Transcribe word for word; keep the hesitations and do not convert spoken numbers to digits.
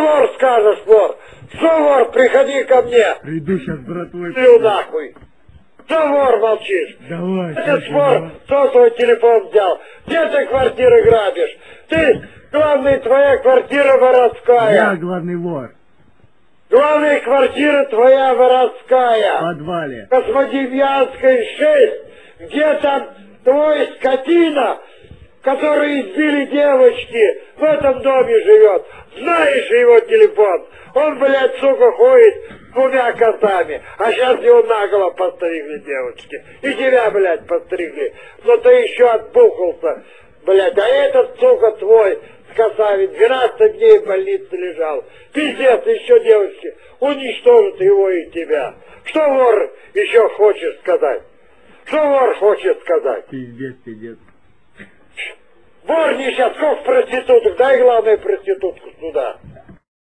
вор скажешь, вор? Что вор, приходи ко мне. Приду сейчас, братвой. Ты нахуй. Что вор молчишь? Давай. Этот вор, кто твой телефон взял? Где ты квартиры грабишь? Ты, главное, твоя квартира воровская. Я главный вор. Главная квартира твоя воровская. В подвале. Космодемьянской шесть. Где там твой скотина, который избили девочки, в этом доме живет? Знаешь его телефон? Он, блядь, сука, ходит с двумя котами. А сейчас его наголо постригли девочки. И тебя, блядь, постригли. Но ты еще отбухался, блядь. А этот, сука, твой красавец, двенадцать дней в больнице лежал. Пиздец, еще девочки уничтожат его и тебя. Что вор еще хочешь сказать? Что вор хочет сказать? Пиздец, пиздец. Вор не сейчас, сколько проституток, дай главное проститутку сюда.